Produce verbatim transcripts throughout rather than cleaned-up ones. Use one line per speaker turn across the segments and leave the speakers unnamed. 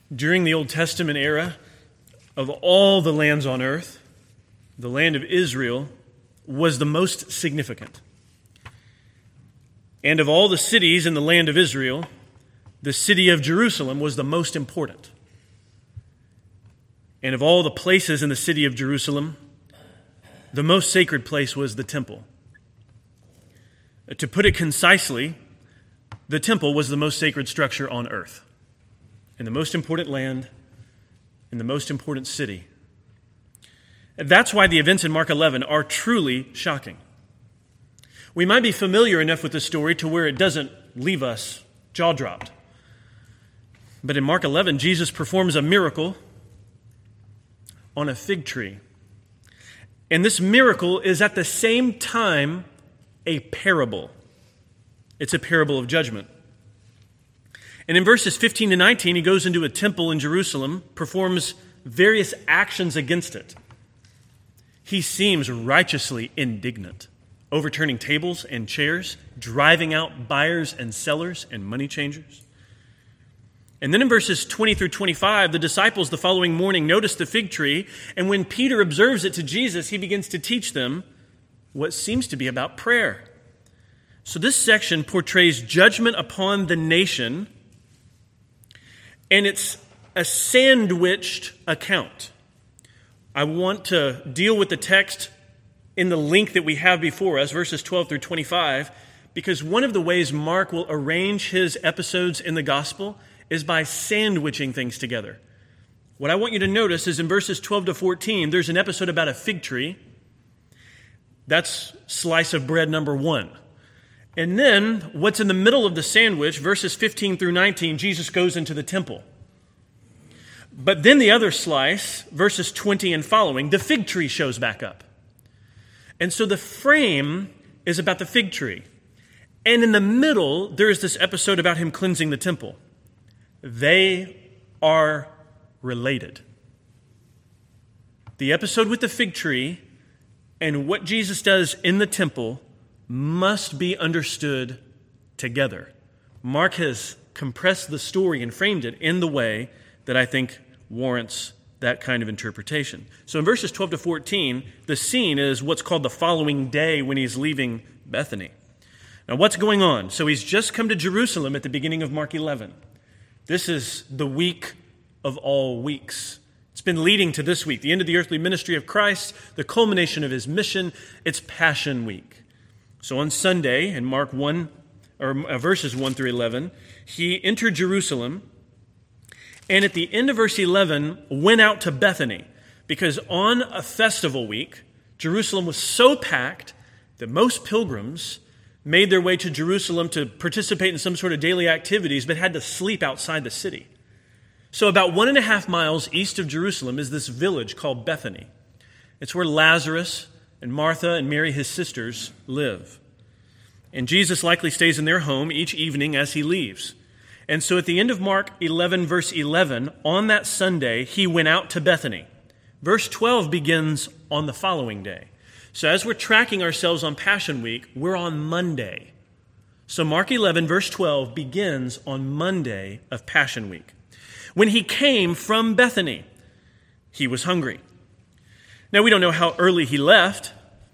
During the Old Testament era, of all the lands on earth, the land of Israel was the most significant. And of all the cities in the land of Israel, the city of Jerusalem was the most important. And of all the places in the city of Jerusalem, the most sacred place was the temple. To put it concisely, the temple was the most sacred structure on earth, in the most important land, in the most important city. That's why the events in Mark eleven are truly shocking. We might be familiar enough with the story to where it doesn't leave us jaw-dropped. But in Mark eleven, Jesus performs a miracle on a fig tree. And this miracle is at the same time a parable. It's a parable of judgment. And in verses fifteen to nineteen, he goes into a temple in Jerusalem, performs various actions against it. He seems righteously indignant, overturning tables and chairs, driving out buyers and sellers and money changers. And then in verses twenty through twenty-five, the disciples the following morning notice the fig tree, and when Peter observes it to Jesus, he begins to teach them what seems to be about prayer. So this section portrays judgment upon the nation, and it's a sandwiched account. I want to deal with the text in the link that we have before us, verses twelve through twenty-five, because one of the ways Mark will arrange his episodes in the gospel is by sandwiching things together. What I want you to notice is in verses twelve to fourteen, there's an episode about a fig tree. That's slice of bread number one. And then, what's in the middle of the sandwich, verses fifteen through nineteen, Jesus goes into the temple. But then the other slice, verses twenty and following, the fig tree shows back up. And so the frame is about the fig tree. And in the middle, there is this episode about him cleansing the temple. They are related. The episode with the fig tree and what Jesus does in the temple must be understood together. Mark has compressed the story and framed it in the way that I think warrants that kind of interpretation. So in verses twelve to fourteen, the scene is what's called the following day when he's leaving Bethany. Now what's going on? So he's just come to Jerusalem at the beginning of Mark eleven. This is the week of all weeks. It's been leading to this week, the end of the earthly ministry of Christ, the culmination of his mission. It's Passion Week. So on Sunday, in Mark one, or verses one through eleven, he entered Jerusalem, and at the end of verse eleven, went out to Bethany, because on a festival week, Jerusalem was so packed that most pilgrims made their way to Jerusalem to participate in some sort of daily activities, but had to sleep outside the city. So about one and a half miles east of Jerusalem is this village called Bethany. It's where Lazarus and Martha and Mary, his sisters, live. And Jesus likely stays in their home each evening as he leaves. And so at the end of Mark eleven, verse eleven, on that Sunday, he went out to Bethany. Verse twelve begins on the following day. So as we're tracking ourselves on Passion Week, we're on Monday. So Mark eleven, verse twelve begins on Monday of Passion Week. When he came from Bethany, he was hungry. Now, we don't know how early he left.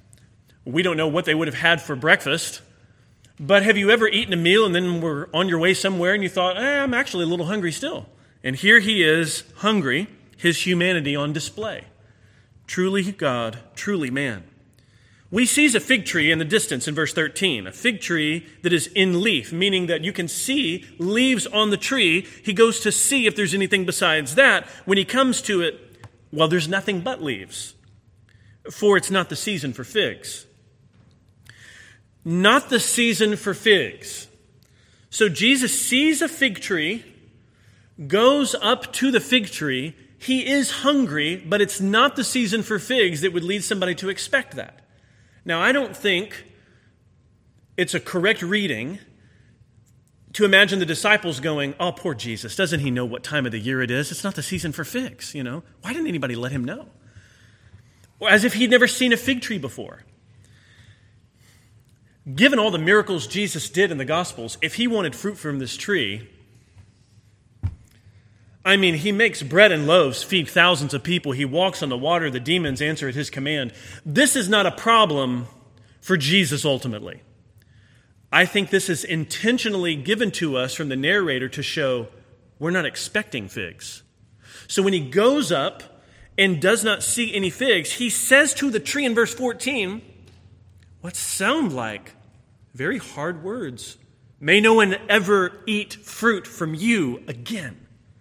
We don't know what they would have had for breakfast. But have you ever eaten a meal and then were on your way somewhere and you thought, eh, I'm actually a little hungry still? And here he is, hungry, his humanity on display. Truly God, truly man. We sees a fig tree in the distance in verse thirteen, a fig tree that is in leaf, meaning that you can see leaves on the tree. He goes to see if there's anything besides that. When he comes to it, well, there's nothing but leaves, for it's not the season for figs. Not the season for figs. So Jesus sees a fig tree, goes up to the fig tree. He is hungry, but it's not the season for figs that would lead somebody to expect that. Now, I don't think it's a correct reading to imagine the disciples going, oh, poor Jesus, doesn't he know what time of the year it is? It's not the season for figs, you know. Why didn't anybody let him know? Or as if he'd never seen a fig tree before. Given all the miracles Jesus did in the Gospels, if he wanted fruit from this tree, I mean, he makes bread and loaves feed thousands of people. He walks on the water. The demons answer at his command. This is not a problem for Jesus ultimately. I think this is intentionally given to us from the narrator to show we're not expecting figs. So when he goes up and does not see any figs, he says to the tree in verse fourteen, what sound like very hard words. May no one ever eat fruit from you again.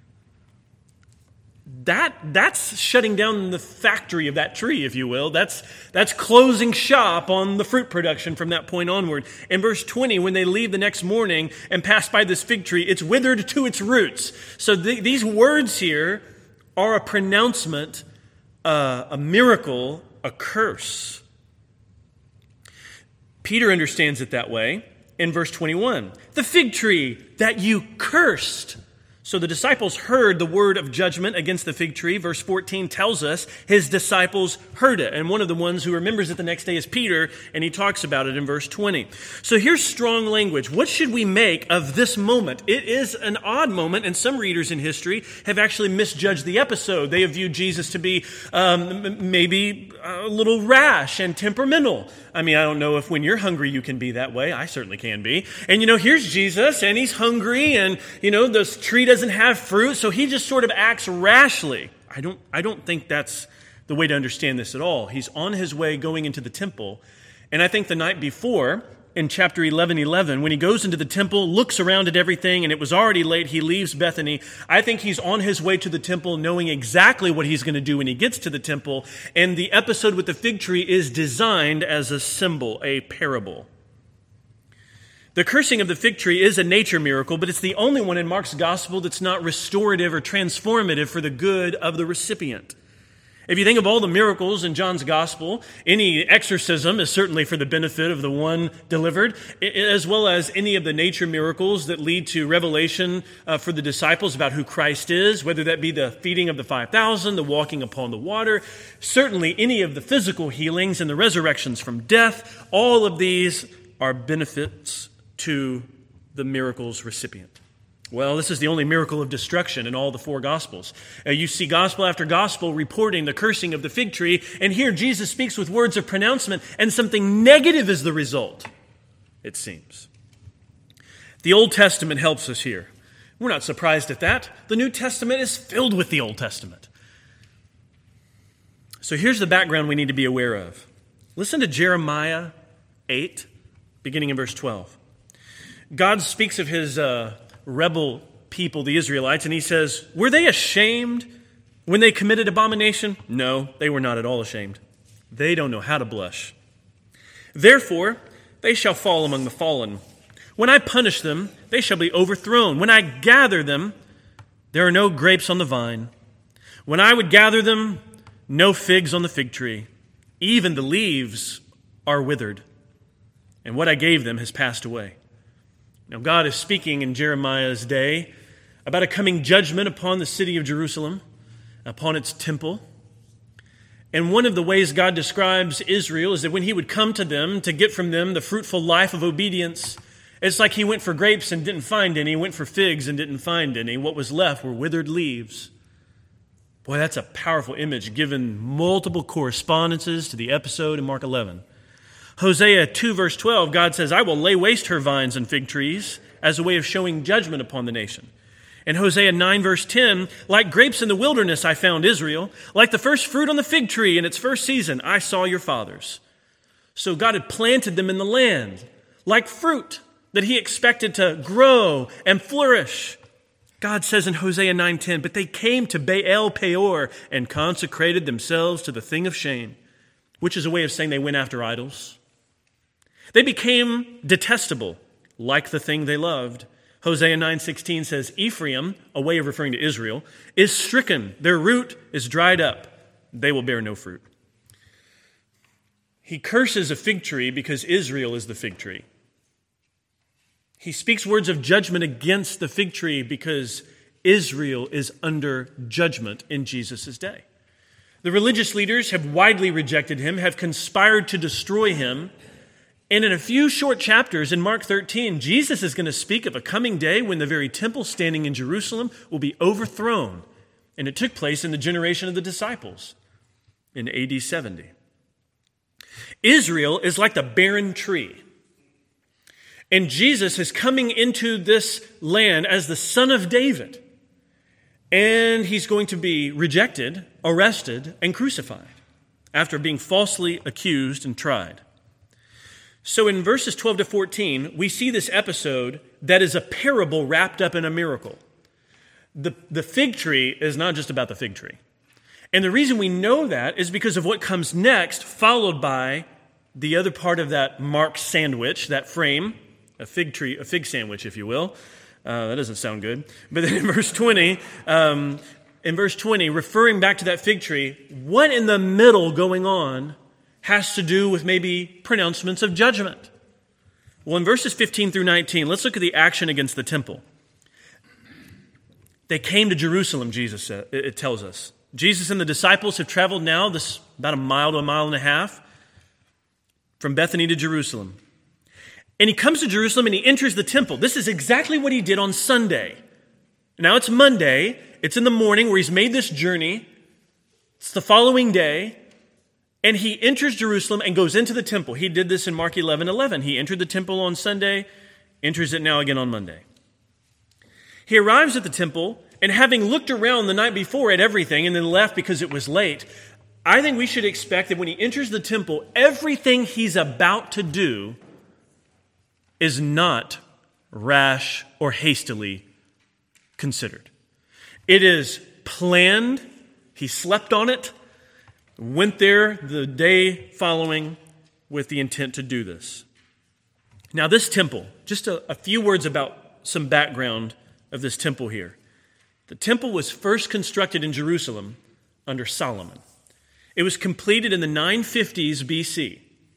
That, that's shutting down the factory of that tree, if you will. That's, that's closing shop on the fruit production from that point onward. In verse twenty, when they leave the next morning and pass by this fig tree, it's withered to its roots. So the, these words here are a pronouncement, uh, a miracle, a curse. Peter understands it that way in verse twenty-one. The fig tree that you cursed. So the disciples heard the word of judgment against the fig tree. Verse fourteen tells us his disciples heard it. And one of the ones who remembers it the next day is Peter, and he talks about it in verse twenty. So here's strong language. What should we make of this moment? It is an odd moment, and some readers in history have actually misjudged the episode. They have viewed Jesus to be um, maybe a little rash and temperamental. I mean, I don't know if when you're hungry you can be that way. I certainly can be. And, you know, here's Jesus, and he's hungry, and, you know, this tree doesn't have fruit, so he just sort of acts rashly. I don't, I don't think that's the way to understand this at all. He's on his way going into the temple, and I think the night before, in chapter eleven eleven, when he goes into the temple, looks around at everything, and it was already late, he leaves Bethany. I think he's on his way to the temple knowing exactly what he's going to do when he gets to the temple, and the episode with the fig tree is designed as a symbol, a parable. The cursing of the fig tree is a nature miracle, but it's the only one in Mark's gospel that's not restorative or transformative for the good of the recipient. If you think of all the miracles in John's gospel, any exorcism is certainly for the benefit of the one delivered, as well as any of the nature miracles that lead to revelation uh, for the disciples about who Christ is, whether that be the feeding of the five thousand, the walking upon the water, certainly any of the physical healings and the resurrections from death. All of these are benefits to the miracle's recipient. Well, this is the only miracle of destruction in all the four Gospels. Uh, you see gospel after gospel reporting the cursing of the fig tree, and here Jesus speaks with words of pronouncement, and something negative is the result, it seems. The Old Testament helps us here. We're not surprised at that. The New Testament is filled with the Old Testament. So here's the background we need to be aware of. Listen to Jeremiah eight, beginning in verse twelve. God speaks of his uh, rebel people, the Israelites, and he says, were they ashamed when they committed abomination? No, they were not at all ashamed. They don't know how to blush. Therefore, they shall fall among the fallen. When I punish them, they shall be overthrown. When I gather them, there are no grapes on the vine. When I would gather them, no figs on the fig tree. Even the leaves are withered, and what I gave them has passed away. Now, God is speaking in Jeremiah's day about a coming judgment upon the city of Jerusalem, upon its temple. And one of the ways God describes Israel is that when he would come to them to get from them the fruitful life of obedience, it's like he went for grapes and didn't find any, went for figs and didn't find any. What was left were withered leaves. Boy, that's a powerful image given multiple correspondences to the episode in Mark eleven. Hosea two, verse twelve, God says, I will lay waste her vines and fig trees as a way of showing judgment upon the nation. In Hosea nine, verse ten, like grapes in the wilderness I found Israel, like the first fruit on the fig tree in its first season, I saw your fathers. So God had planted them in the land, like fruit that he expected to grow and flourish. God says in Hosea nine ten, but they came to Baal Peor and consecrated themselves to the thing of shame, which is a way of saying they went after idols. They became detestable, like the thing they loved. Hosea nine sixteen says, Ephraim, a way of referring to Israel, is stricken. Their root is dried up. They will bear no fruit. He curses a fig tree because Israel is the fig tree. He speaks words of judgment against the fig tree because Israel is under judgment in Jesus' day. The religious leaders have widely rejected him, have conspired to destroy him, And in a few short chapters in Mark thirteen, Jesus is going to speak of a coming day when the very temple standing in Jerusalem will be overthrown. And it took place in the generation of the disciples in A D seventy. Israel is like the barren tree. And Jesus is coming into this land as the Son of David. And he's going to be rejected, arrested, and crucified after being falsely accused and tried. So in verses twelve to fourteen, we see this episode that is a parable wrapped up in a miracle. The, the fig tree is not just about the fig tree. And the reason we know that is because of what comes next, followed by the other part of that Mark sandwich, that frame, a fig tree, a fig sandwich, if you will. Uh, that doesn't sound good. But then in verse twenty, um, in verse twenty, referring back to that fig tree, what in the middle going on has to do with maybe pronouncements of judgment? Well, in verses fifteen through nineteen, let's look at the action against the temple. They came to Jerusalem, Jesus said, it tells us. Jesus and the disciples have traveled now this about a mile to a mile and a half from Bethany to Jerusalem. And he comes to Jerusalem and he enters the temple. This is exactly what he did on Sunday. Now it's Monday. It's in the morning where he's made this journey. It's the following day. And he enters Jerusalem and goes into the temple. He did this in Mark eleven eleven. He entered the temple on Sunday, enters it now again on Monday. He arrives at the temple, and having looked around the night before at everything and then left because it was late, I think we should expect that when he enters the temple, everything he's about to do is not rash or hastily considered. It is planned. He slept on it, went there the day following with the intent to do this. Now this temple, just a, a few words about some background of this temple here. The temple was first constructed in Jerusalem under Solomon. It was completed in the nine fifties B C.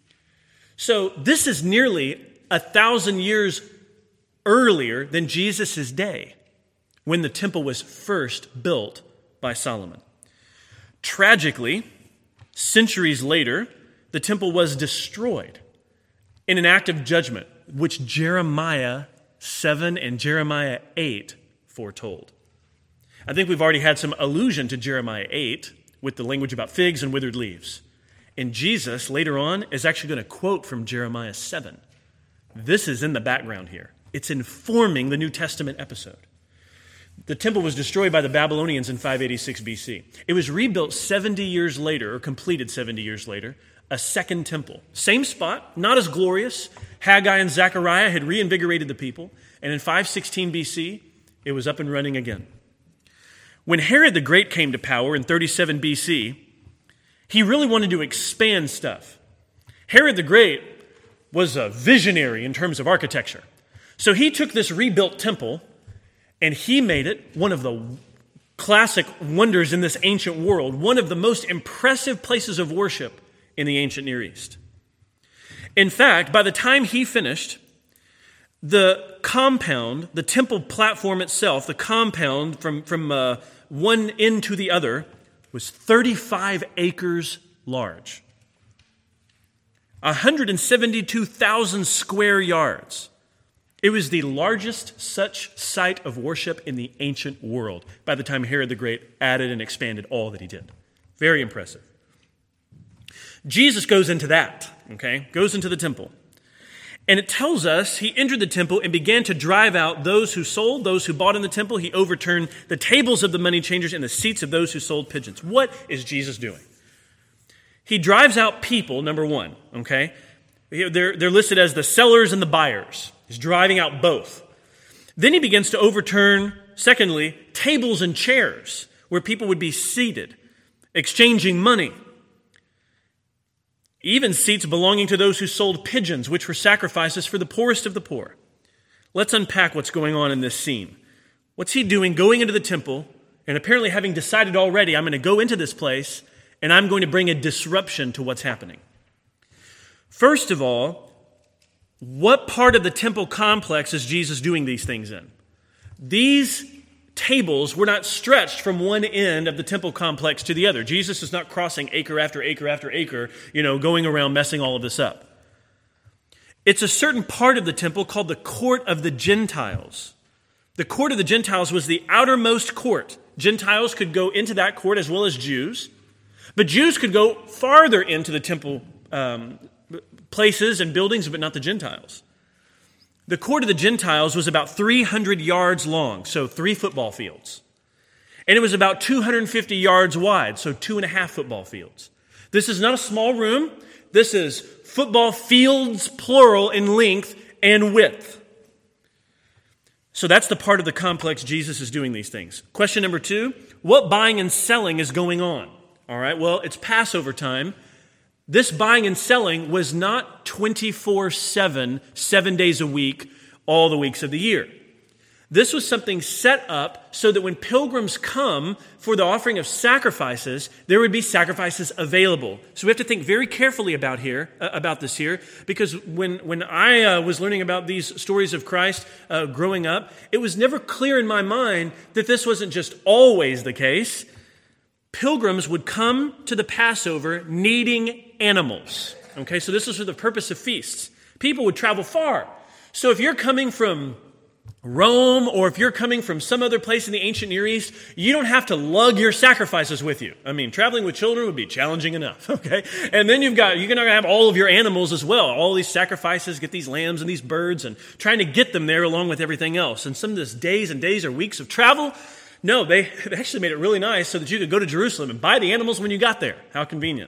So this is nearly a thousand years earlier than Jesus' day, when the temple was first built by Solomon. Tragically, centuries later, the temple was destroyed in an act of judgment, which Jeremiah seven and Jeremiah eight foretold. I think we've already had some allusion to Jeremiah eight with the language about figs and withered leaves. And Jesus, later on, is actually going to quote from Jeremiah seven. This is in the background here. It's informing the New Testament episode. The temple was destroyed by the Babylonians in five eighty-six B C. It was rebuilt seventy years later, or completed seventy years later, a second temple. Same spot, not as glorious. Haggai and Zechariah had reinvigorated the people, and in five sixteen B C, it was up and running again. When Herod the Great came to power in thirty-seven B C, he really wanted to expand stuff. Herod the Great was a visionary in terms of architecture. So he took this rebuilt temple and he made it one of the classic wonders in this ancient world, one of the most impressive places of worship in the ancient Near East. In fact, by the time he finished, the compound, the temple platform itself, the compound from, from uh, one end to the other, was thirty-five acres large. one hundred seventy-two thousand square yards. It was the largest such site of worship in the ancient world by the time Herod the Great added and expanded all that he did. Very impressive. Jesus goes into that, okay? Goes into the temple. And it tells us he entered the temple and began to drive out those who sold, those who bought in the temple. He overturned the tables of the money changers and the seats of those who sold pigeons. What is Jesus doing? He drives out people, number one, okay? They're, they're listed as the sellers and the buyers. He's driving out both. Then he begins to overturn, secondly, tables and chairs where people would be seated, exchanging money. Even seats belonging to those who sold pigeons, which were sacrifices for the poorest of the poor. Let's unpack what's going on in this scene. What's he doing going into the temple and apparently having decided already, I'm going to go into this place and I'm going to bring a disruption to what's happening. First of all, what part of the temple complex is Jesus doing these things in? These tables were not stretched from one end of the temple complex to the other. Jesus is not crossing acre after acre after acre, you know, going around messing all of this up. It's a certain part of the temple called the court of the Gentiles. The court of the Gentiles was the outermost court. Gentiles could go into that court as well as Jews. But Jews could go farther into the temple um, places and buildings, but not the Gentiles. The court of the Gentiles was about three hundred yards long, so three football fields. And it was about two hundred fifty yards wide, so two and a half football fields. This is not a small room. This is football fields, plural, in length and width. So that's the part of the complex Jesus is doing these things. Question number two, what buying and selling is going on? All right, well, it's Passover time. This buying and selling was not twenty-four seven, seven days a week, all the weeks of the year. This was something set up so that when pilgrims come for the offering of sacrifices, there would be sacrifices available. So we have to think very carefully about here, uh, about this here, because when, when I uh, was learning about these stories of Christ uh, growing up, it was never clear in my mind that this wasn't just always the case. Pilgrims would come to the Passover needing animals. Okay, so this was for the purpose of feasts. People would travel far. So if you're coming from Rome, or if you're coming from some other place in the ancient Near East, you don't have to lug your sacrifices with you. I mean, traveling with children would be challenging enough, okay? And then you've got, you're going to have all of your animals as well. All these sacrifices, get these lambs and these birds, and trying to get them there along with everything else. And some of this days and days or weeks of travel, no, they, they actually made it really nice so that you could go to Jerusalem and buy the animals when you got there. How convenient.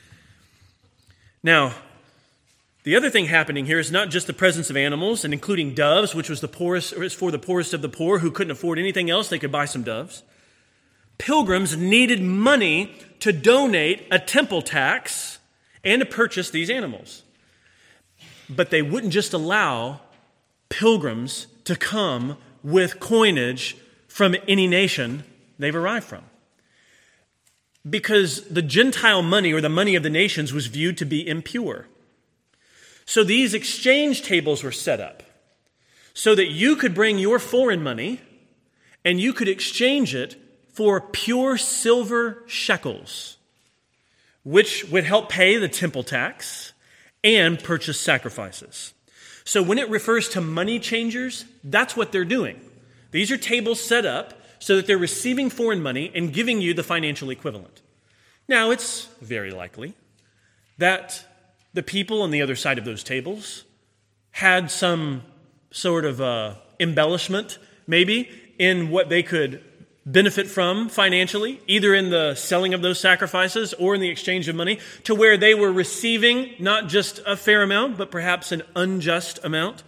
Now, the other thing happening here is not just the presence of animals, and including doves, which was the poorest, or is for the poorest of the poor who couldn't afford anything else, they could buy some doves. Pilgrims needed money to donate a temple tax and to purchase these animals. But they wouldn't just allow pilgrims to come with coinage from any nation they've arrived from. Because the Gentile money, or the money of the nations, was viewed to be impure. So these exchange tables were set up so that you could bring your foreign money and you could exchange it for pure silver shekels, which would help pay the temple tax and purchase sacrifices. So when it refers to money changers, that's what they're doing. These are tables set up so that they're receiving foreign money and giving you the financial equivalent. Now, it's very likely that the people on the other side of those tables had some sort of uh, embellishment, maybe, in what they could benefit from financially, either in the selling of those sacrifices or in the exchange of money, to where they were receiving not just a fair amount, but perhaps an unjust amount.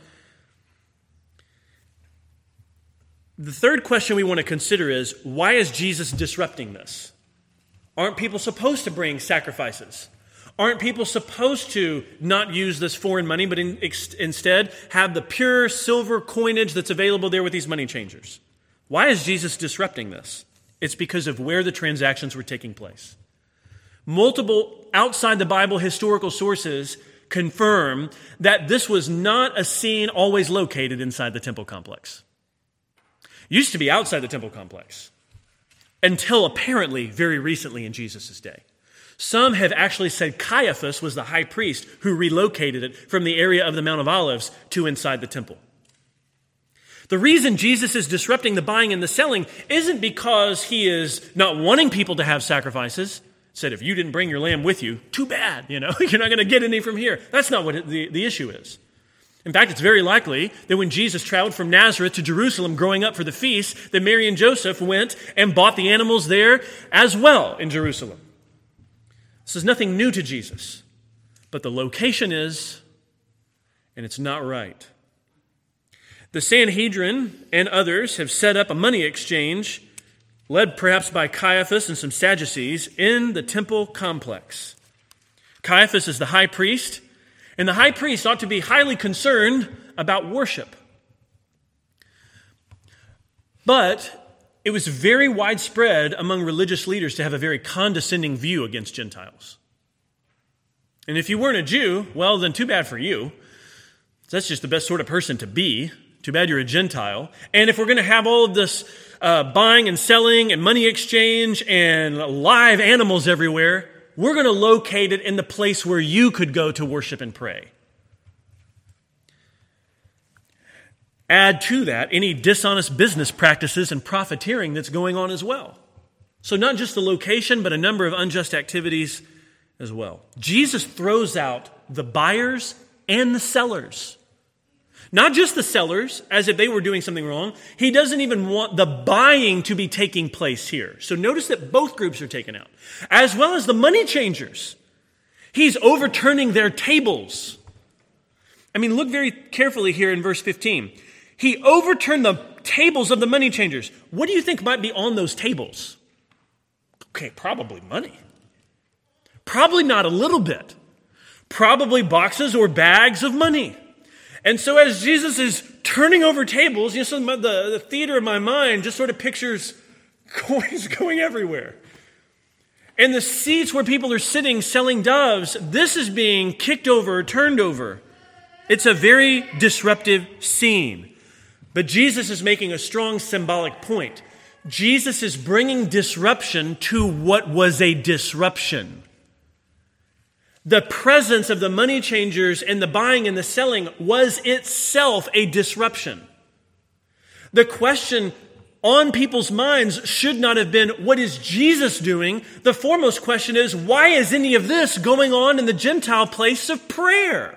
The third question we want to consider is, why is Jesus disrupting this? Aren't people supposed to bring sacrifices? Aren't people supposed to not use this foreign money, but in, ex, instead have the pure silver coinage that's available there with these money changers? Why is Jesus disrupting this? It's because of where the transactions were taking place. Multiple outside the Bible historical sources confirm that this was not a scene always located inside the temple complex. It used to be outside the temple complex until apparently very recently in Jesus' day. Some have actually said Caiaphas was the high priest who relocated it from the area of the Mount of Olives to inside the temple. The reason Jesus is disrupting the buying and the selling isn't because he is not wanting people to have sacrifices. Said, if you didn't bring your lamb with you, too bad, you know, you're not going to get any from here. That's not what the, the issue is. In fact, it's very likely that when Jesus traveled from Nazareth to Jerusalem growing up for the feast, that Mary and Joseph went and bought the animals there as well in Jerusalem. This is nothing new to Jesus, but the location is, and it's not right. The Sanhedrin and others have set up a money exchange, led perhaps by Caiaphas and some Sadducees, in the temple complex. Caiaphas is the high priest, and the high priest ought to be highly concerned about worship. But it was very widespread among religious leaders to have a very condescending view against Gentiles. And if you weren't a Jew, well, then too bad for you. That's just the best sort of person to be. Too bad you're a Gentile. And if we're going to have all of this uh, buying and selling and money exchange and live animals everywhere, we're going to locate it in the place where you could go to worship and pray. Add to that any dishonest business practices and profiteering that's going on as well. So not just the location, but a number of unjust activities as well. Jesus throws out the buyers and the sellers. Not just the sellers, as if they were doing something wrong. He doesn't even want the buying to be taking place here. So notice that both groups are taken out, as well as the money changers. He's overturning their tables. I mean, look very carefully here in verse fifteen. He overturned the tables of the money changers. What do you think might be on those tables? Okay, probably money. Probably not a little bit. Probably boxes or bags of money. And so as Jesus is turning over tables, you know, so the, the theater of my mind just sort of pictures coins going everywhere. And the seats where people are sitting selling doves, this is being kicked over, turned over. It's a very disruptive scene. But Jesus is making a strong symbolic point. Jesus is bringing disruption to what was a disruption. The presence of the money changers and the buying and the selling was itself a disruption. The question on people's minds should not have been, what is Jesus doing? The foremost question is, why is any of this going on in the Gentile place of prayer?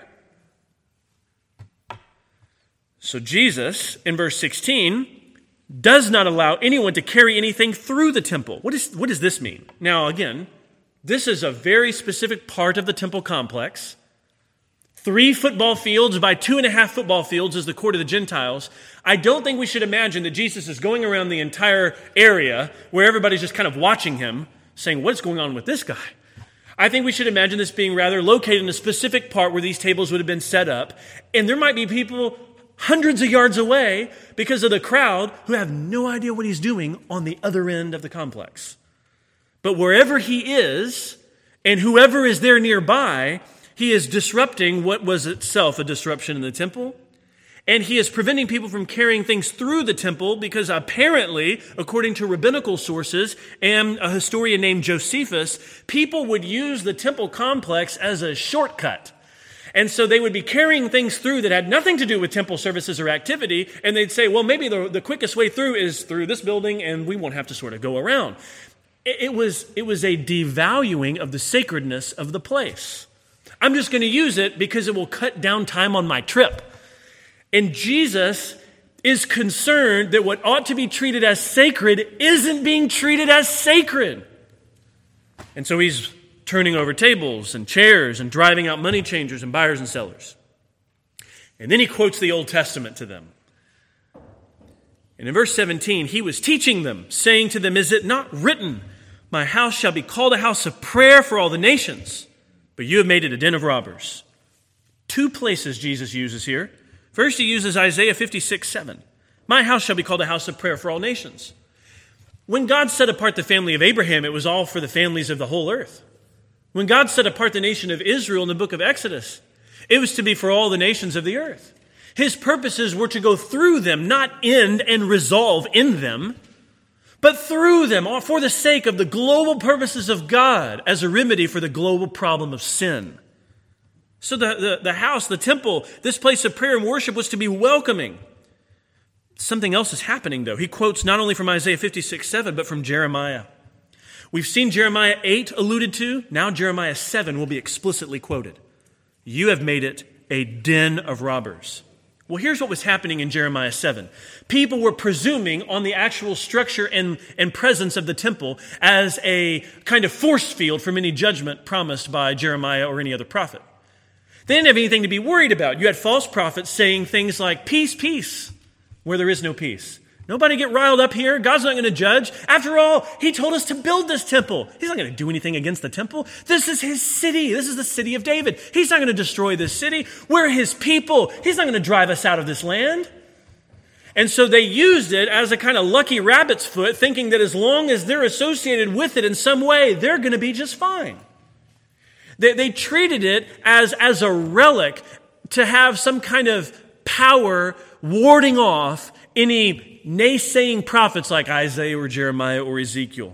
So Jesus, in verse sixteen, does not allow anyone to carry anything through the temple. What, is, what does this mean? Now, again, this is a very specific part of the temple complex. Three football fields by two and a half football fields is the court of the Gentiles. I don't think we should imagine that Jesus is going around the entire area where everybody's just kind of watching him, saying, what's going on with this guy? I think we should imagine this being rather located in a specific part where these tables would have been set up. And there might be people hundreds of yards away because of the crowd who have no idea what he's doing on the other end of the complex. But wherever he is, and whoever is there nearby, he is disrupting what was itself a disruption in the temple. And he is preventing people from carrying things through the temple because apparently, according to rabbinical sources and a historian named Josephus, people would use the temple complex as a shortcut. And so they would be carrying things through that had nothing to do with temple services or activity, and they'd say, well, maybe the, the quickest way through is through this building, and we won't have to sort of go around. It, it was, it was a devaluing of the sacredness of the place. I'm just going to use it because it will cut down time on my trip. And Jesus is concerned that what ought to be treated as sacred isn't being treated as sacred. And so he's turning over tables and chairs and driving out money changers and buyers and sellers. And then he quotes the Old Testament to them. And in verse seventeen, he was teaching them, saying to them, is it not written, my house shall be called a house of prayer for all the nations, but you have made it a den of robbers. Two places Jesus uses here. First, he uses Isaiah fifty-six seven. My house shall be called a house of prayer for all nations. When God set apart the family of Abraham, it was all for the families of the whole earth. When God set apart the nation of Israel in the book of Exodus, it was to be for all the nations of the earth. His purposes were to go through them, not end and resolve in them, but through them, all for the sake of the global purposes of God as a remedy for the global problem of sin. So the, the, the house, the temple, this place of prayer and worship was to be welcoming. Something else is happening, though. He quotes not only from Isaiah fifty-six seven, but from Jeremiah. We've seen Jeremiah eight alluded to. Now Jeremiah seven will be explicitly quoted. You have made it a den of robbers. Well, here's what was happening in Jeremiah seven. People were presuming on the actual structure and, and presence of the temple as a kind of force field from any judgment promised by Jeremiah or any other prophet. They didn't have anything to be worried about. You had false prophets saying things like, peace, peace, where there is no peace. Nobody get riled up here. God's not going to judge. After all, he told us to build this temple. He's not going to do anything against the temple. This is his city. This is the city of David. He's not going to destroy this city. We're his people. He's not going to drive us out of this land. And so they used it as a kind of lucky rabbit's foot, thinking that as long as they're associated with it in some way, they're going to be just fine. They, they treated it as, as a relic to have some kind of power warding off any naysaying prophets like Isaiah or Jeremiah or Ezekiel.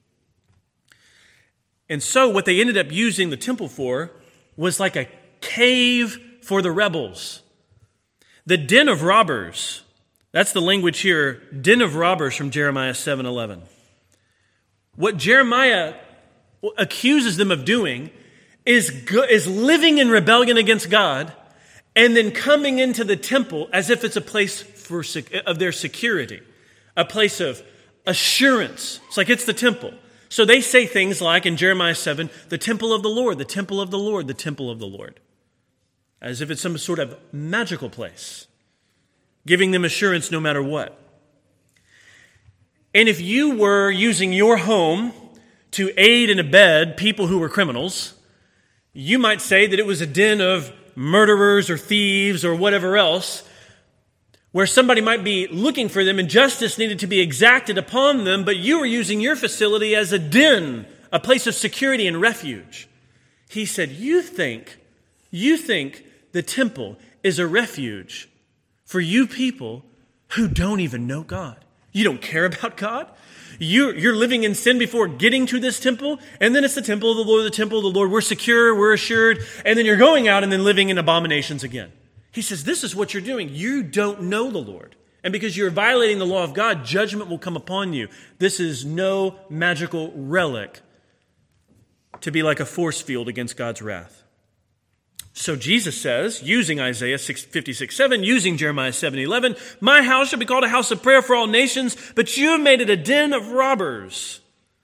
And so what they ended up using the temple for was like a cave for the rebels. The den of robbers That's the language here, den of robbers from Jeremiah seven eleven. What Jeremiah accuses them of doing is, go- is living in rebellion against God and then coming into the temple as if it's a place for sec- of their security, a place of assurance. It's like it's the temple. So they say things like in Jeremiah seven, the temple of the Lord, the temple of the Lord, the temple of the Lord, as if it's some sort of magical place, giving them assurance no matter what. And if you were using your home to aid and abet people who were criminals, you might say that it was a den of murderers or thieves or whatever else, where somebody might be looking for them and justice needed to be exacted upon them, but you were using your facility as a den, a place of security and refuge. He said, you think, you think the temple is a refuge for you people who don't even know God. You don't care about God. You're, you're living in sin before getting to this temple, and then it's the temple of the Lord, the temple of the Lord. We're secure, we're assured, and then you're going out and then living in abominations again. He says, this is what you're doing. You don't know the Lord. And because you're violating the law of God, judgment will come upon you. This is no magical relic to be like a force field against God's wrath. So Jesus says, using Isaiah fifty-six seven, using Jeremiah seven eleven, my house shall be called a house of prayer for all nations, but you have made it a den of robbers.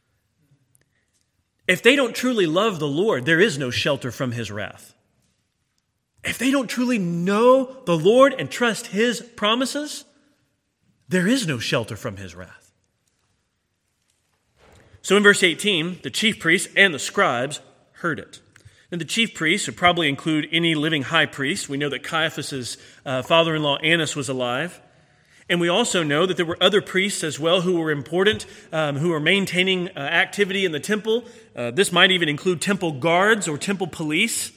If they don't truly love the Lord, there is no shelter from his wrath. If they don't truly know the Lord and trust his promises, there is no shelter from his wrath. So in verse eighteen, the chief priests and the scribes heard it. And the chief priests would probably include any living high priest. We know that Caiaphas' uh, father-in-law Annas was alive. And we also know that there were other priests as well who were important, um, who were maintaining uh, activity in the temple. Uh, this might even include temple guards or temple police.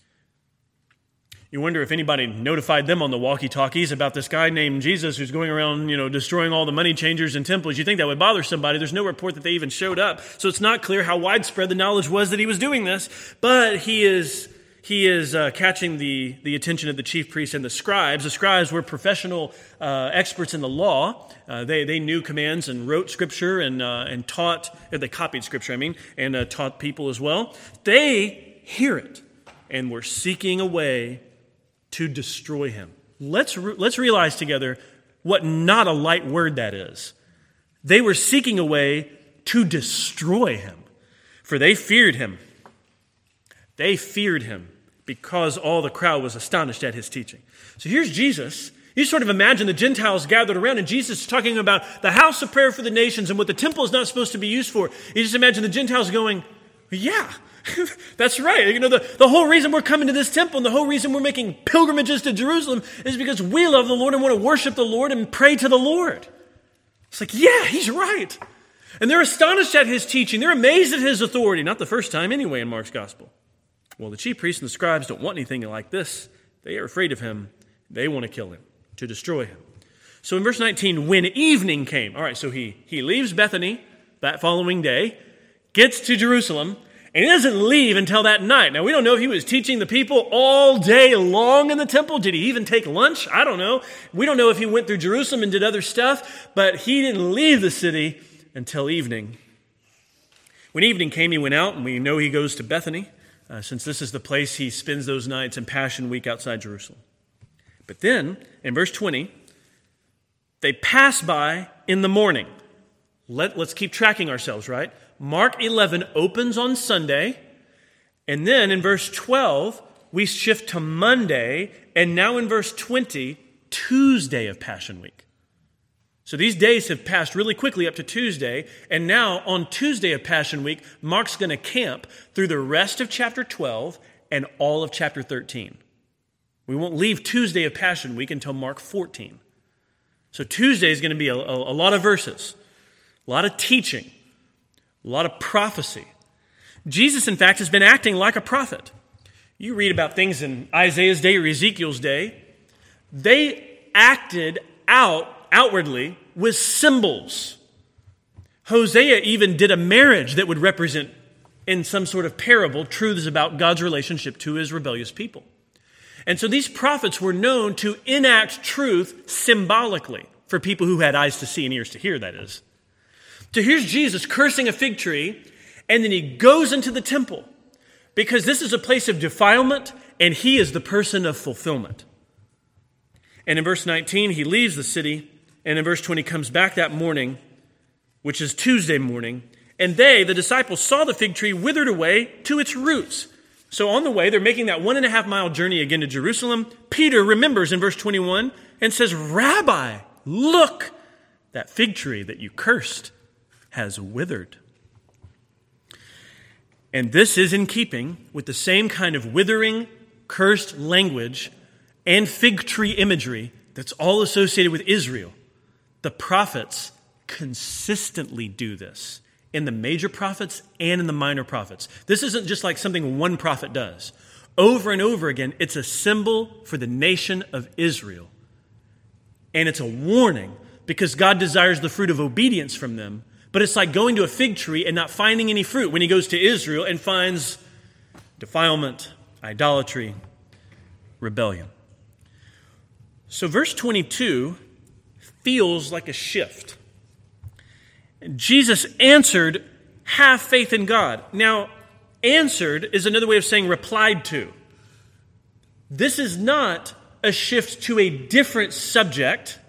You wonder if anybody notified them on the walkie-talkies about this guy named Jesus who's going around, you know, destroying all the money changers in temples. You think that would bother somebody. There's no report that they even showed up. So it's not clear how widespread the knowledge was that he was doing this. But he is he is uh, catching the, the attention of the chief priests and the scribes. The scribes were professional uh, experts in the law. Uh, they they knew commands and wrote scripture and uh, and taught. Uh, they copied scripture, I mean, and uh, taught people as well. They hear it and were seeking a way to destroy him. Let's re- let's realize together what not a light word that is. They were seeking a way to destroy him, for they feared him. They feared him because all the crowd was astonished at his teaching. So here's Jesus. You sort of imagine the Gentiles gathered around, and Jesus is talking about the house of prayer for the nations and what the temple is not supposed to be used for. You just imagine the Gentiles going, yeah, that's right. You know, the, the whole reason we're coming to this temple and the whole reason we're making pilgrimages to Jerusalem is because we love the Lord and want to worship the Lord and pray to the Lord. It's like, yeah, he's right. And they're astonished at his teaching. They're amazed at his authority. Not the first time anyway in Mark's gospel. Well, the chief priests and the scribes don't want anything like this. They are afraid of him. They want to kill him, to destroy him. So in verse nineteen, when evening came, all right, so he, he leaves Bethany that following day, gets to Jerusalem, and he doesn't leave until that night. Now, we don't know if he was teaching the people all day long in the temple. Did he even take lunch? I don't know. We don't know if he went through Jerusalem and did other stuff, but he didn't leave the city until evening. When evening came, he went out, and we know he goes to Bethany, uh, since this is the place he spends those nights in Passion Week outside Jerusalem. But then, in verse twenty, they pass by in the morning. Let, let's keep tracking ourselves, right? Mark eleven opens on Sunday, and then in verse twelve, we shift to Monday, and now in verse twenty, Tuesday of Passion Week. So these days have passed really quickly up to Tuesday, and now on Tuesday of Passion Week, Mark's going to camp through the rest of chapter twelve and all of chapter thirteen. We won't leave Tuesday of Passion Week until Mark fourteen. So Tuesday is going to be a, a, a lot of verses, a lot of teaching, a lot of prophecy. Jesus, in fact, has been acting like a prophet. You read about things in Isaiah's day or Ezekiel's day. They acted out outwardly with symbols. Hosea even did a marriage that would represent, in some sort of parable, truths about God's relationship to his rebellious people. And so these prophets were known to enact truth symbolically. for people who had eyes to see and ears to hear, that is. So here's Jesus cursing a fig tree, and then he goes into the temple because this is a place of defilement, and he is the person of fulfillment. And in verse nineteen, he leaves the city, and in verse twenty, comes back that morning, which is Tuesday morning, and they, the disciples, saw the fig tree withered away to its roots. So on the way, they're making that one and a half mile journey again to Jerusalem. Peter remembers in verse twenty-one and says, "Rabbi, look, that fig tree that you cursed has withered." And this is in keeping with the same kind of withering, cursed language and fig tree imagery that's all associated with Israel. The prophets consistently do this in the major prophets and in the minor prophets. This isn't just like something one prophet does. Over and over again, it's a symbol for the nation of Israel. And it's a warning because God desires the fruit of obedience from them. But it's like going to a fig tree and not finding any fruit when he goes to Israel and finds defilement, idolatry, rebellion. So verse twenty-two feels like a shift. Jesus answered, "Have faith in God." Now, answered is another way of saying replied to. This is not a shift to a different subject.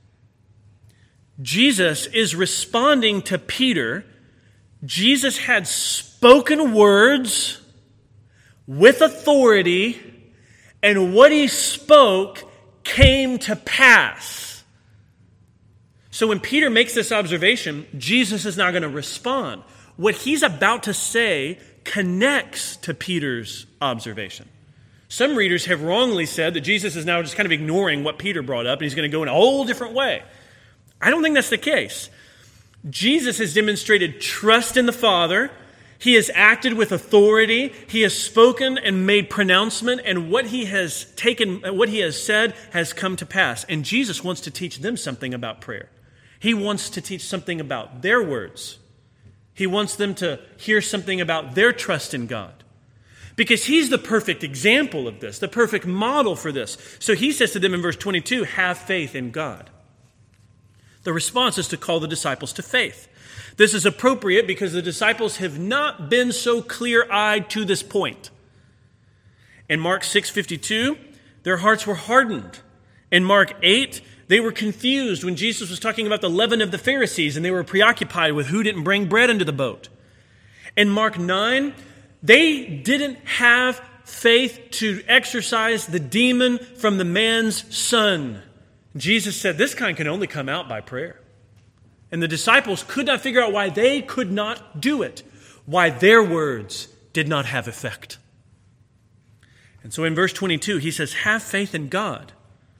Jesus is responding to Peter. Jesus had spoken words with authority, and what he spoke came to pass. So when Peter makes this observation, Jesus is now going to respond. What he's about to say connects to Peter's observation. Some readers have wrongly said that Jesus is now just kind of ignoring what Peter brought up, and he's going to go in a whole different way. I don't think that's the case. Jesus has demonstrated trust in the Father. He has acted with authority. He has spoken and made pronouncement, and what he has taken, what he has said has come to pass. And Jesus wants to teach them something about prayer. He wants to teach something about their words. He wants them to hear something about their trust in God. Because he's the perfect example of this, the perfect model for this. So he says to them in verse twenty-two, "Have faith in God." The response is to call the disciples to faith. This is appropriate because the disciples have not been so clear-eyed to this point. In Mark six fifty-two, their hearts were hardened. In Mark eight, they were confused when Jesus was talking about the leaven of the Pharisees, and they were preoccupied with who didn't bring bread into the boat. In Mark nine, they didn't have faith to exorcise the demon from the man's son. Jesus said this kind can only come out by prayer. And the disciples could not figure out why they could not do it, why their words did not have effect. And so in verse twenty-two, he says, "Have faith in God."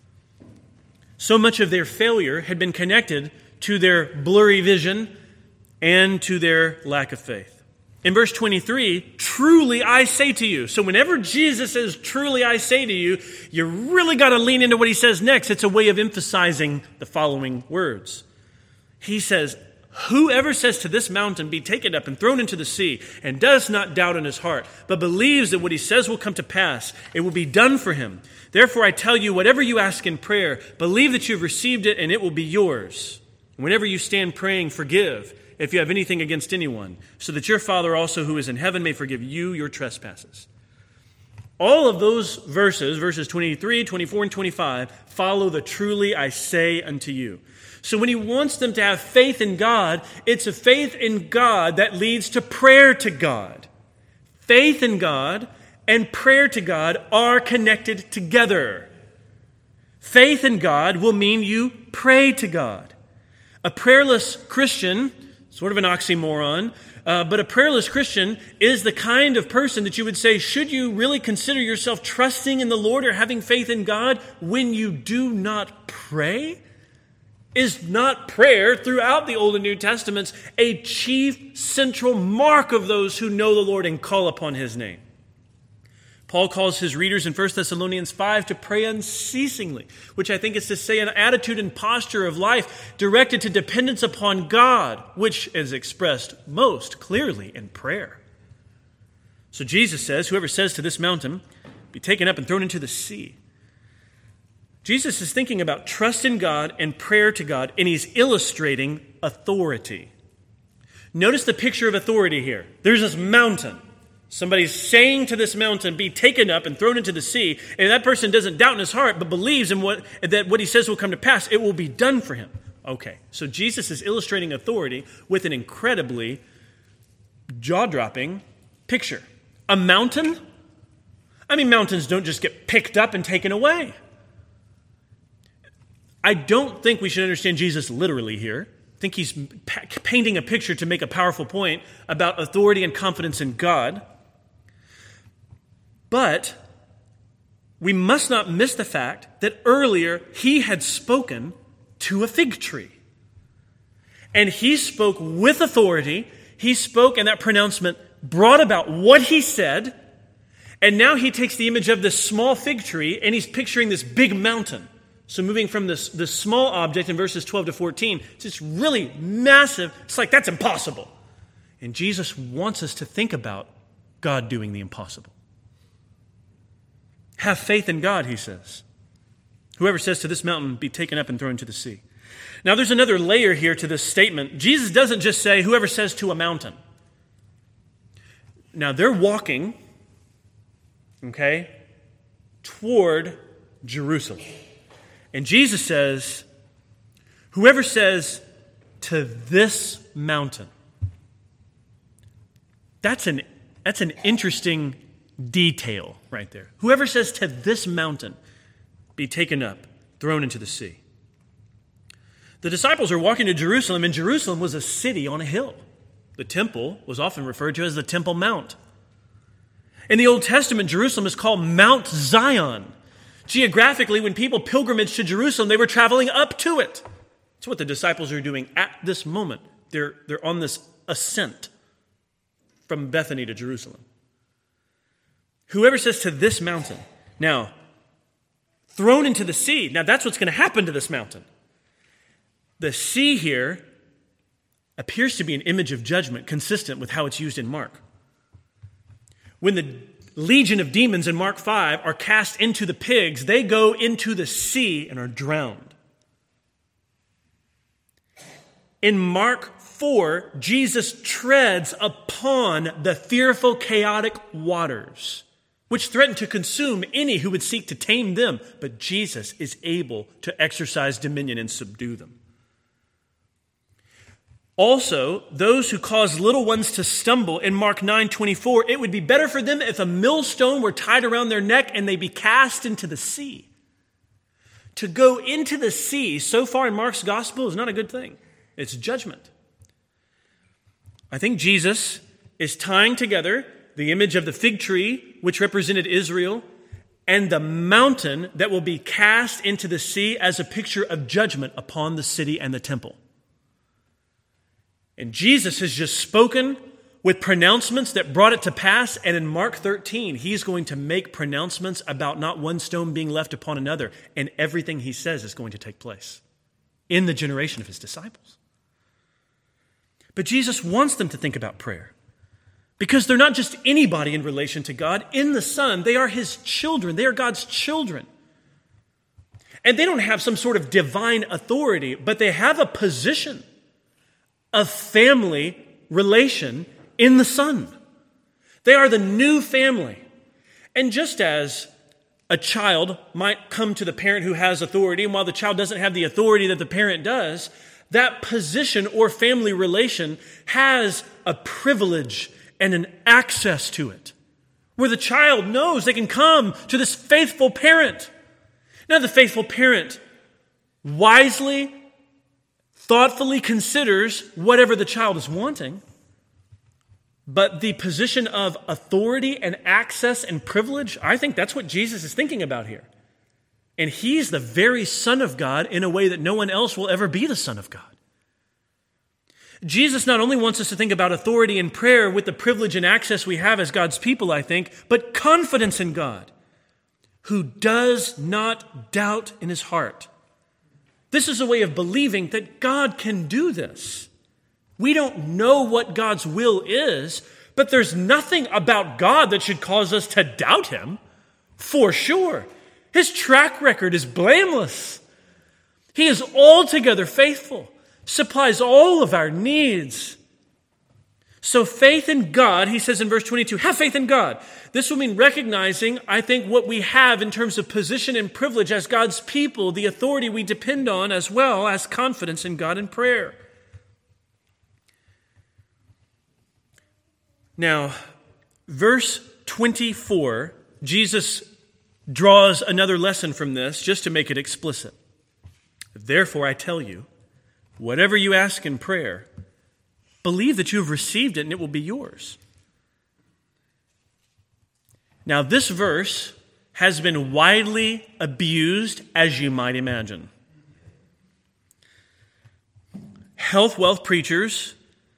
So much of their failure had been connected to their blurry vision and to their lack of faith. In verse twenty-three, "Truly I say to you." So whenever Jesus says, "Truly I say to you," you really got to lean into what he says next. It's a way of emphasizing the following words. He says, "Whoever says to this mountain, 'Be taken up and thrown into the sea,' and does not doubt in his heart, but believes that what he says will come to pass, it will be done for him. Therefore I tell you, whatever you ask in prayer, believe that you have received it and it will be yours. Whenever you stand praying, forgive if you have anything against anyone, so that your Father also who is in heaven may forgive you your trespasses." All of those verses, verses twenty-three, twenty-four, and twenty-five, follow the "truly I say unto you." So when he wants them to have faith in God, it's a faith in God that leads to prayer to God. Faith in God and prayer to God are connected together. Faith in God will mean you pray to God. A prayerless Christian, sort of an oxymoron, uh, but a prayerless Christian is the kind of person that you would say, should you really consider yourself trusting in the Lord or having faith in God when you do not pray? Is not prayer throughout the Old and New Testaments a chief central mark of those who know the Lord and call upon his name? Paul calls his readers in First Thessalonians five to pray unceasingly, which I think is to say an attitude and posture of life directed to dependence upon God, which is expressed most clearly in prayer. So Jesus says, whoever says to this mountain, "Be taken up and thrown into the sea." Jesus is thinking about trust in God and prayer to God, and he's illustrating authority. Notice the picture of authority here. There's this mountain. Somebody's saying to this mountain, be taken up and thrown into the sea, and that person doesn't doubt in his heart, but believes in what that what he says will come to pass. It will be done for him. Okay, so Jesus is illustrating authority with an incredibly jaw-dropping picture. A mountain? I mean, mountains don't just get picked up and taken away. I don't think we should understand Jesus literally here. I think he's pa- painting a picture to make a powerful point about authority and confidence in God. But we must not miss the fact that earlier he had spoken to a fig tree. And he spoke with authority. He spoke, and that pronouncement brought about what he said. And now he takes the image of this small fig tree, and he's picturing this big mountain. So moving from this, this small object in verses twelve to fourteen, it's this really massive, it's like, that's impossible. And Jesus wants us to think about God doing the impossible. Have faith in God, he says. Whoever says to this mountain, be taken up and thrown into the sea. Now there's another layer here to this statement. Jesus doesn't just say, whoever says to a mountain. Now they're walking, okay, toward Jerusalem. And Jesus says, whoever says to this mountain. That's an, that's an interesting detail right there. Whoever says to this mountain, be taken up, thrown into the sea. The disciples are walking to Jerusalem, and Jerusalem was a city on a hill. The temple was often referred to as the Temple Mount. In the Old Testament, Jerusalem is called Mount Zion. Geographically, when people pilgrimaged to Jerusalem, they were traveling up to it. That's what the disciples are doing at this moment. They're, they're on this ascent from Bethany to Jerusalem. Whoever says to this mountain, now, thrown into the sea, now that's what's going to happen to this mountain. The sea here appears to be an image of judgment consistent with how it's used in Mark. When the legion of demons in Mark five are cast into the pigs, they go into the sea and are drowned. In Mark four, Jesus treads upon the fearful, chaotic waters, which threaten to consume any who would seek to tame them. But Jesus is able to exercise dominion and subdue them. Also, those who cause little ones to stumble in Mark nine twenty-four, it would be better for them if a millstone were tied around their neck and they be cast into the sea. To go into the sea, so far in Mark's gospel, is not a good thing. It's judgment. I think Jesus is tying together the image of the fig tree, which represented Israel, and the mountain that will be cast into the sea as a picture of judgment upon the city and the temple. And Jesus has just spoken with pronouncements that brought it to pass. And in Mark thirteen, he's going to make pronouncements about not one stone being left upon another. And everything he says is going to take place in the generation of his disciples. But Jesus wants them to think about prayer. Because they're not just anybody in relation to God. In the Son, they are his children. They are God's children. And they don't have some sort of divine authority, but they have a position of family relation in the Son. They are the new family. And just as a child might come to the parent who has authority, and while the child doesn't have the authority that the parent does, that position or family relation has a privilege and an access to it, where the child knows they can come to this faithful parent. Now, the faithful parent wisely, thoughtfully considers whatever the child is wanting, but the position of authority and access and privilege, I think that's what Jesus is thinking about here. And he's the very Son of God in a way that no one else will ever be the Son of God. Jesus not only wants us to think about authority and prayer with the privilege and access we have as God's people, I think, but confidence in God, who does not doubt in his heart. This is a way of believing that God can do this. We don't know what God's will is, but there's nothing about God that should cause us to doubt him, for sure. His track record is blameless. He is altogether faithful, supplies all of our needs. So faith in God, he says in verse twenty-two, have faith in God. This will mean recognizing, I think, what we have in terms of position and privilege as God's people, the authority we depend on, as well as confidence in God in prayer. Now, verse twenty-four, Jesus draws another lesson from this just to make it explicit. Therefore, I tell you, whatever you ask in prayer, believe that you have received it and it will be yours. Now, this verse has been widely abused, as you might imagine. Health, wealth preachers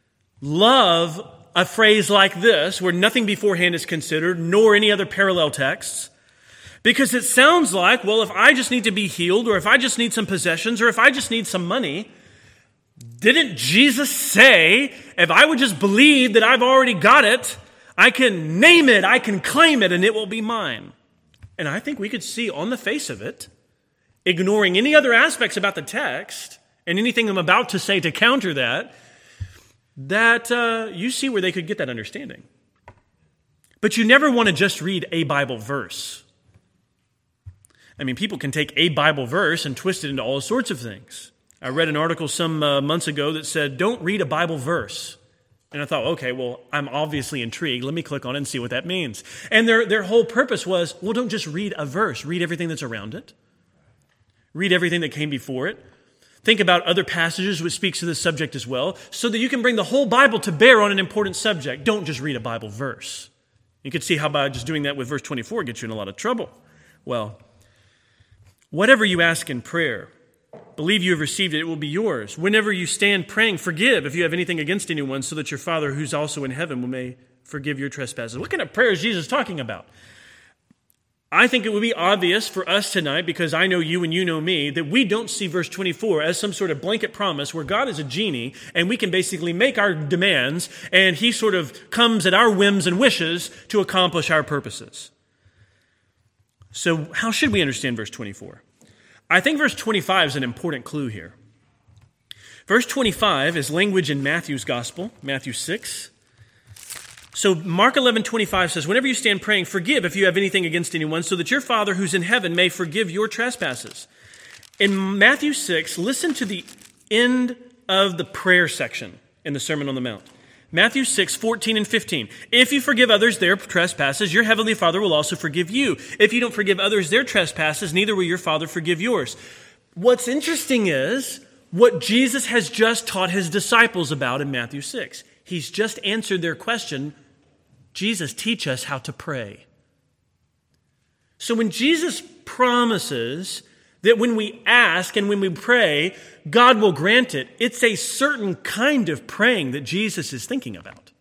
love a phrase like this, where nothing beforehand is considered, nor any other parallel texts, because it sounds like, well, if I just need to be healed, or if I just need some possessions, or if I just need some money, didn't Jesus say, if I would just believe that I've already got it, I can name it, I can claim it, and it will be mine? And I think we could see on the face of it, ignoring any other aspects about the text, and anything I'm about to say to counter that, that uh, you see where they could get that understanding. But you never want to just read a Bible verse. I mean, people can take a Bible verse and twist it into all sorts of things. I read an article some uh, months ago that said, don't read a Bible verse. And I thought, okay, well, I'm obviously intrigued. Let me click on it and see what that means. And their, their whole purpose was, well, don't just read a verse. Read everything that's around it. Read everything that came before it. Think about other passages which speaks to this subject as well, so that you can bring the whole Bible to bear on an important subject. Don't just read a Bible verse. You could see how by just doing that with verse twenty-four gets you in a lot of trouble. Well, whatever you ask in prayer, believe you have received it, it will be yours. Whenever you stand praying, forgive if you have anything against anyone, so that your Father who's also in heaven may forgive your trespasses. What kind of prayer is Jesus talking about? I think it would be obvious for us tonight, because I know you and you know me, that we don't see verse twenty-four as some sort of blanket promise where God is a genie and we can basically make our demands and he sort of comes at our whims and wishes to accomplish our purposes. So how should we understand verse twenty-four? I think verse twenty-five is an important clue here. Verse twenty-five is language in Matthew's gospel, Matthew six. So Mark eleven twenty-five says, whenever you stand praying, forgive if you have anything against anyone, so that your Father who's in heaven may forgive your trespasses. In Matthew six, listen to the end of the prayer section in the Sermon on the Mount. Matthew six, fourteen and fifteen. If you forgive others their trespasses, your heavenly Father will also forgive you. If you don't forgive others their trespasses, neither will your Father forgive yours. What's interesting is what Jesus has just taught his disciples about in Matthew six. He's just answered their question, Jesus, teach us how to pray. So when Jesus promises that when we ask and when we pray, God will grant it, it's a certain kind of praying that Jesus is thinking about.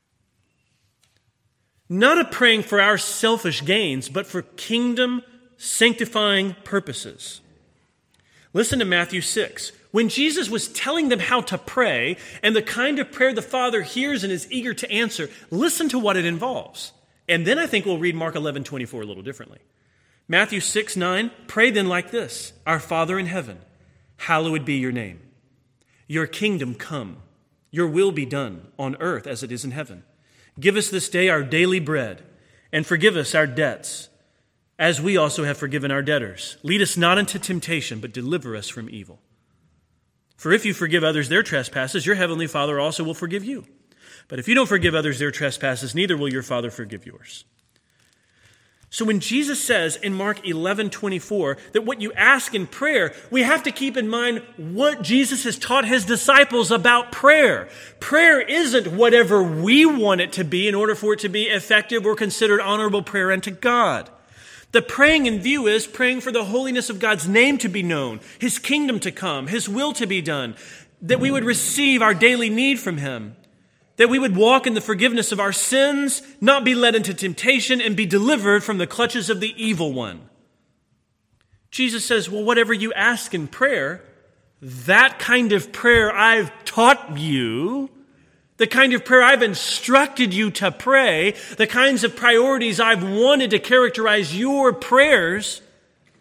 Not a praying for our selfish gains, but for kingdom sanctifying purposes. Listen to Matthew six. When Jesus was telling them how to pray and the kind of prayer the Father hears and is eager to answer, listen to what it involves. And then I think we'll read Mark eleven twenty-four a little differently. Matthew six, nine, pray then like this, Our Father in heaven, hallowed be your name. Your kingdom come, your will be done on earth as it is in heaven. Give us this day our daily bread, and forgive us our debts, as we also have forgiven our debtors. Lead us not into temptation, but deliver us from evil. For if you forgive others their trespasses, your heavenly Father also will forgive you. But if you don't forgive others their trespasses, neither will your Father forgive yours. So when Jesus says in Mark eleven twenty-four that what you ask in prayer, we have to keep in mind what Jesus has taught his disciples about prayer. Prayer isn't whatever we want it to be in order for it to be effective or considered honorable prayer unto God. The praying in view is praying for the holiness of God's name to be known, his kingdom to come, his will to be done, that we would receive our daily need from him, that we would walk in the forgiveness of our sins, not be led into temptation, and be delivered from the clutches of the evil one. Jesus says, well, whatever you ask in prayer, that kind of prayer I've taught you, the kind of prayer I've instructed you to pray, the kinds of priorities I've wanted to characterize your prayers,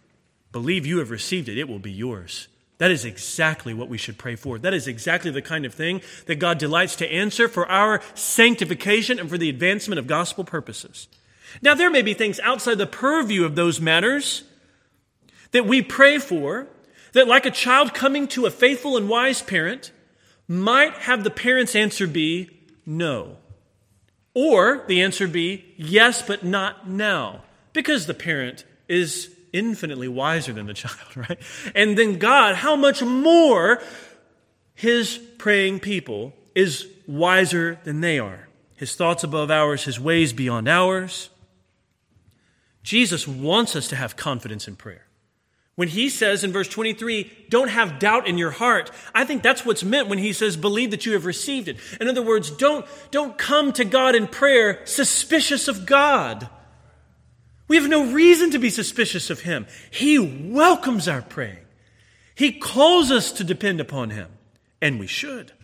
believe you have received it, it will be yours. That is exactly what we should pray for. That is exactly the kind of thing that God delights to answer for our sanctification and for the advancement of gospel purposes. Now, there may be things outside the purview of those matters that we pray for, that like a child coming to a faithful and wise parent, might have the parent's answer be no. Or the answer be yes, but not now, because the parent is infinitely wiser than the child, right? And then God, how much more His praying people is wiser than they are. His thoughts above ours, His ways beyond ours. Jesus wants us to have confidence in prayer. When He says in verse twenty-three, don't have doubt in your heart, I think that's what's meant when He says, believe that you have received it. In other words, don't, don't come to God in prayer suspicious of God. We have no reason to be suspicious of Him. He welcomes our praying. He calls us to depend upon Him, and we should.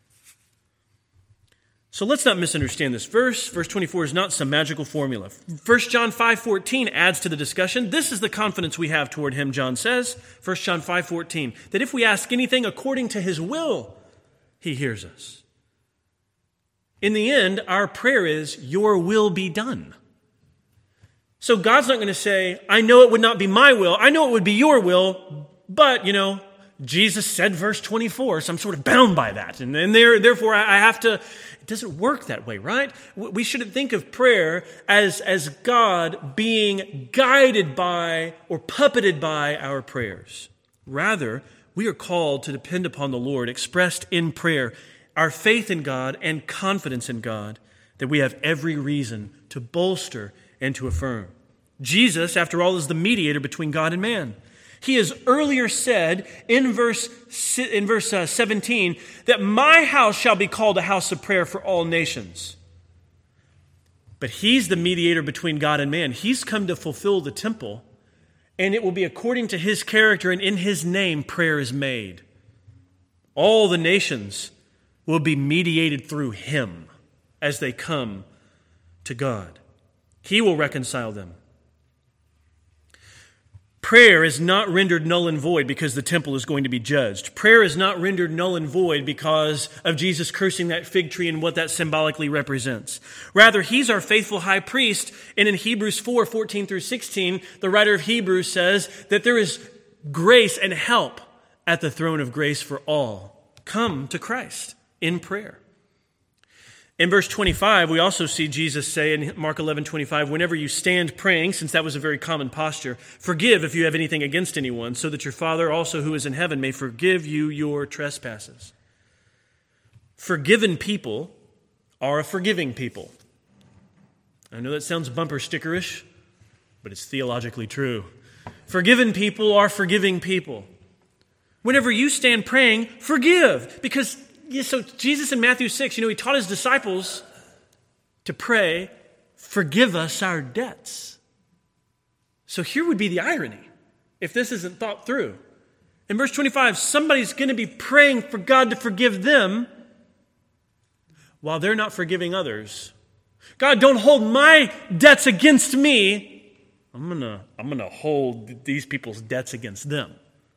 So let's not misunderstand this verse. Verse twenty-four is not some magical formula. First John five fourteen adds to the discussion. This is the confidence we have toward Him, John says. First John five fourteen, that if we ask anything according to His will, He hears us. In the end, our prayer is, your will be done. So God's not going to say, I know it would not be my will. I know it would be your will, but, you know, Jesus said verse twenty-four, so I'm sort of bound by that. And, and there, therefore, I have to... It doesn't work that way, right? We shouldn't think of prayer as, as God being guided by or puppeted by our prayers. Rather, we are called to depend upon the Lord, expressed in prayer, our faith in God and confidence in God, that we have every reason to bolster and to affirm. Jesus, after all, is the mediator between God and man. He has earlier said in verse, in verse uh, seventeen that my house shall be called a house of prayer for all nations. But He's the mediator between God and man. He's come to fulfill the temple, and it will be according to His character, and in His name prayer is made. All the nations will be mediated through Him as they come to God. He will reconcile them. Prayer is not rendered null and void because the temple is going to be judged. Prayer is not rendered null and void because of Jesus cursing that fig tree and what that symbolically represents. Rather, He's our faithful high priest, and in Hebrews four, fourteen through sixteen, the writer of Hebrews says that there is grace and help at the throne of grace for all. Come to Christ in prayer. In verse twenty-five, we also see Jesus say in Mark eleven twenty-five, whenever you stand praying, since that was a very common posture, forgive if you have anything against anyone, so that your Father also who is in heaven may forgive you your trespasses. Forgiven people are a forgiving people. I know that sounds bumper stickerish, but it's theologically true. Forgiven people are forgiving people. Whenever you stand praying, forgive, because Yeah, so Jesus in Matthew six, you know, He taught His disciples to pray, forgive us our debts. So here would be the irony, if this isn't thought through. In verse twenty-five, somebody's going to be praying for God to forgive them while they're not forgiving others. God, don't hold my debts against me. I'm going to I'm going to hold these people's debts against them.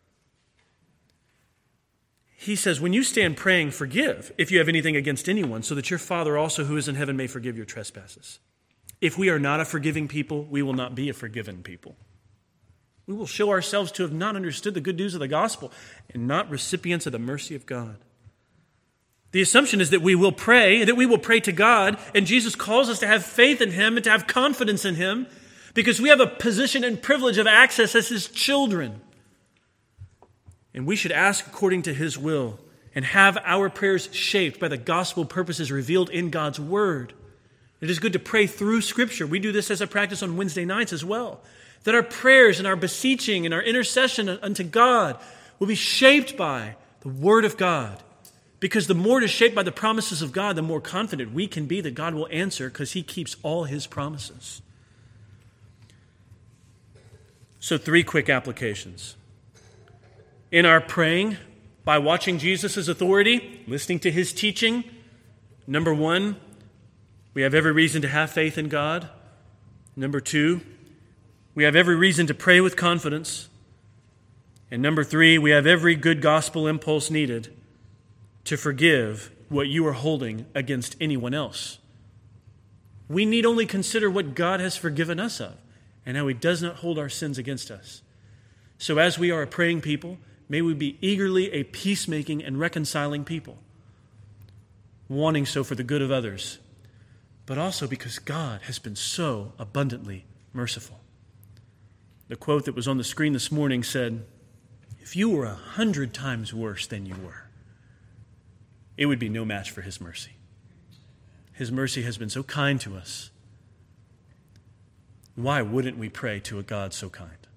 He says, when you stand praying, forgive if you have anything against anyone, so that your Father also who is in heaven may forgive your trespasses. If we are not a forgiving people, we will not be a forgiven people. We will show ourselves to have not understood the good news of the gospel and not recipients of the mercy of God. The assumption is that we will pray, that we will pray to God, and Jesus calls us to have faith in Him and to have confidence in Him because we have a position and privilege of access as His children. And we should ask according to His will and have our prayers shaped by the gospel purposes revealed in God's Word. It is good to pray through Scripture. We do this as a practice on Wednesday nights as well. That our prayers and our beseeching and our intercession unto God will be shaped by the Word of God. Because the more it is shaped by the promises of God, the more confident we can be that God will answer because He keeps all His promises. So three quick applications. In our praying, by watching Jesus' authority, listening to His teaching, number one, we have every reason to have faith in God. Number two, we have every reason to pray with confidence. And number three, we have every good gospel impulse needed to forgive what you are holding against anyone else. We need only consider what God has forgiven us of and how he does not hold our sins against us. So as we are a praying people, may we be eagerly a peacemaking and reconciling people, wanting so for the good of others, but also because God has been so abundantly merciful. The quote that was on the screen this morning said, "If you were a hundred times worse than you were, it would be no match for his mercy." His mercy has been so kind to us. Why wouldn't we pray to a God so kind?